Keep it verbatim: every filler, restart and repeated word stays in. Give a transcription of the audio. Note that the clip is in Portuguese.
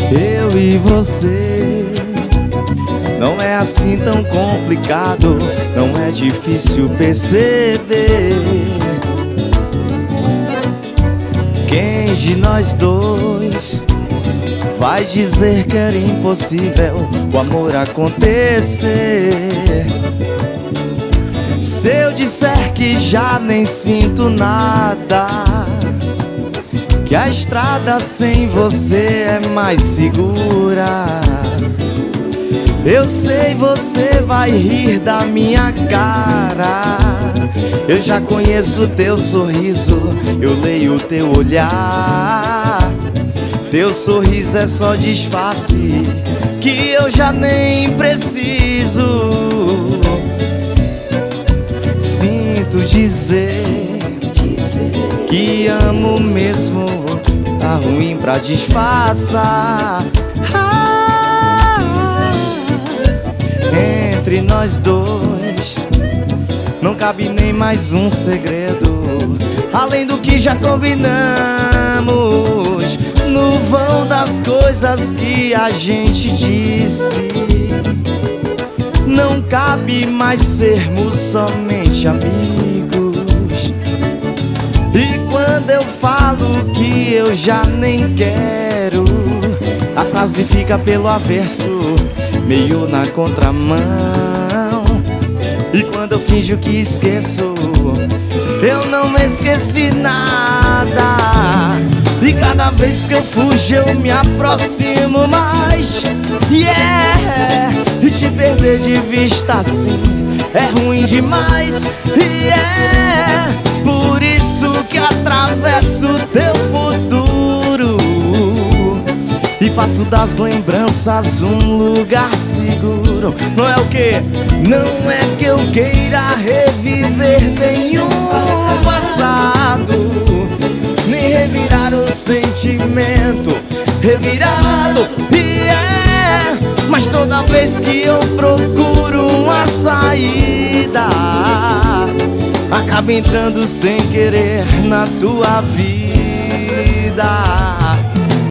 Eu e você, não é assim tão complicado, não é difícil perceber. Quem de nós dois vai dizer que era impossível o amor acontecer? Se eu disser que já nem sinto nada, que a estrada sem você é mais segura, eu sei você vai rir da minha cara. Eu já conheço teu sorriso, eu leio teu olhar. Teu sorriso é só disfarce que eu já nem preciso. Sinto dizer que amo mesmo, tá ruim pra disfarçar. Ah, entre nós dois não cabe nem mais um segredo, além do que já combinamos no vão das coisas que a gente disse. Não cabe mais sermos somente amigos. E quando eu falo que eu já nem quero, a frase fica pelo avesso, meio na contramão. E quando eu finjo que esqueço, eu não esqueci nada. E cada vez que eu fujo eu me aproximo mais. Yeah, e te perder de vista assim é ruim demais. Yeah, por isso que atravesso teu futuro e faço das lembranças um lugar seguro. Não é o que? Não é que eu queira reviver nenhum passado, nem revirar o sentimento revirado. Yeah, mas toda vez que eu procuro uma saída, acabo entrando sem querer na tua vida.